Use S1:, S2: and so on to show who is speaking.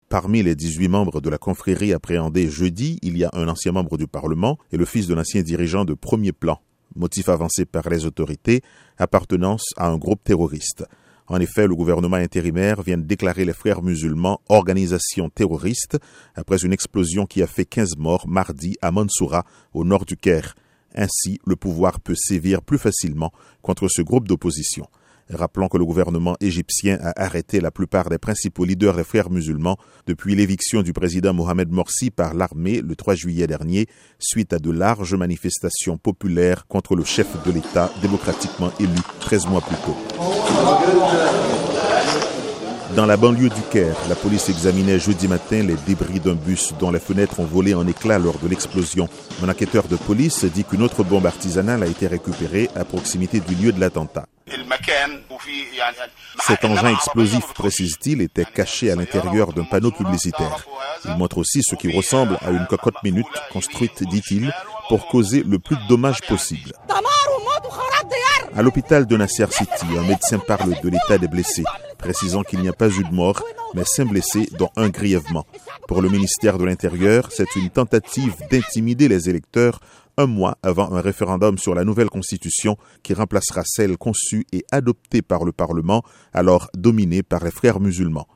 S1: Parmi les 18 membres de la confrérie appréhendés jeudi, il y a un ancien membre du Parlement et le fils d'un ancien dirigeant de premier plan. Motif avancé par les autorités, appartenance à un groupe terroriste. En effet, le gouvernement intérimaire vient de déclarer les frères musulmans organisation terroriste après une explosion qui a fait 15 morts mardi à Mansoura, au nord du Caire. Ainsi, le pouvoir peut sévir plus facilement contre ce groupe d'opposition. Rappelons que le gouvernement égyptien a arrêté la plupart des principaux leaders des frères musulmans depuis l'éviction du président Mohamed Morsi par l'armée le 3 juillet dernier, suite à de larges manifestations populaires contre le chef de l'État démocratiquement élu 13 mois plus tôt. Dans la banlieue du Caire, la police examinait jeudi matin les débris d'un bus dont les fenêtres ont volé en éclats lors de l'explosion. Un enquêteur de police dit qu'une autre bombe artisanale a été récupérée à proximité du lieu de l'attentat. Cet engin explosif, précise-t-il, était caché à l'intérieur d'un panneau publicitaire. Il montre aussi ce qui ressemble à une cocotte minute construite, dit-il, pour causer le plus de dommages possible. À l'hôpital de Nasser City, un médecin parle de l'état des blessés, précisant qu'il n'y a pas eu de mort, mais 5 blessés, dont un grièvement. Pour le ministère de l'Intérieur, c'est une tentative d'intimider les électeurs un mois avant un référendum sur la nouvelle constitution qui remplacera celle conçue et adoptée par le Parlement, alors dominé par les frères musulmans.